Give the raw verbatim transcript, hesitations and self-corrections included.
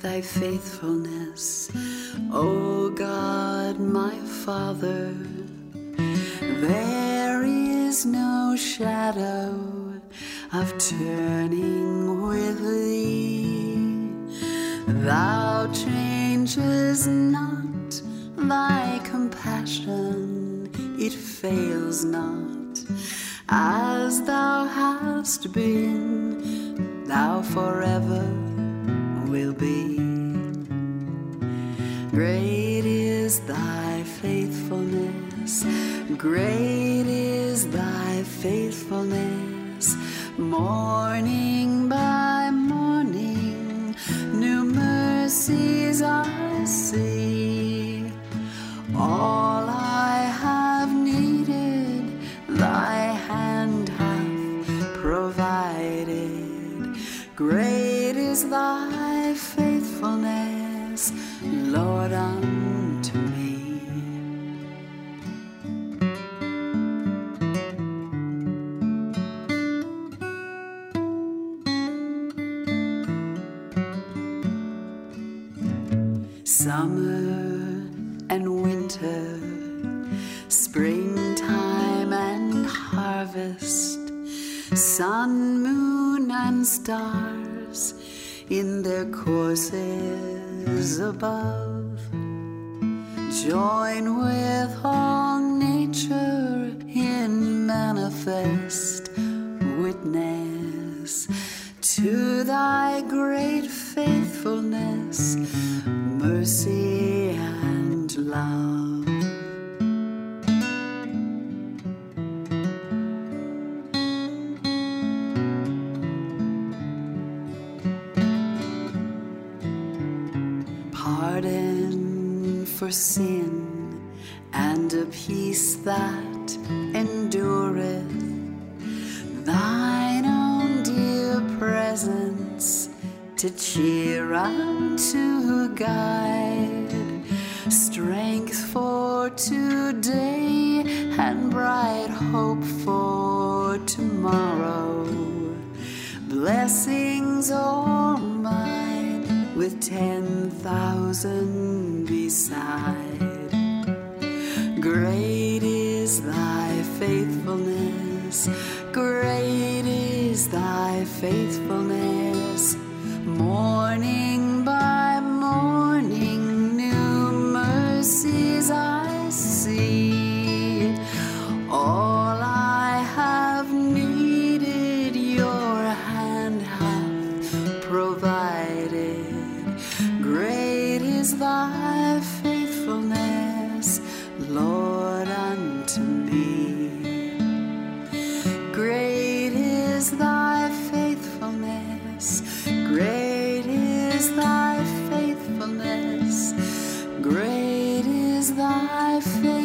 thy faithfulness, O God, my Father. There is no shadow of turning with thee. Thou changes not, thy compassion, it fails not. As thou hast been, thou forever will be. Great is thy faithfulness, great is thy faithfulness. Morning by morning, new mercies I see. All I have needed, thy hand hath provided. Great is thy faithfulness, Lord, unto me. Summer and winter, springtime and harvest, sun, moon, and stars in their courses above, join with all nature in manifest witness to thy great faithfulness, mercy and love. Pardon for sin and a peace that endureth, thine own dear presence to cheer and to guide, strength for today and bright hope for tomorrow, blessings all mine with ten thousand beside. Great is thy faithfulness, great is thy faithfulness. Morning by morning, new mercies I see. All I have needed, your hand hath provided. Great is thy faithfulness, Lord, unto me. Great is thy faithfulness, great is thy faithfulness, great is thy faithfulness.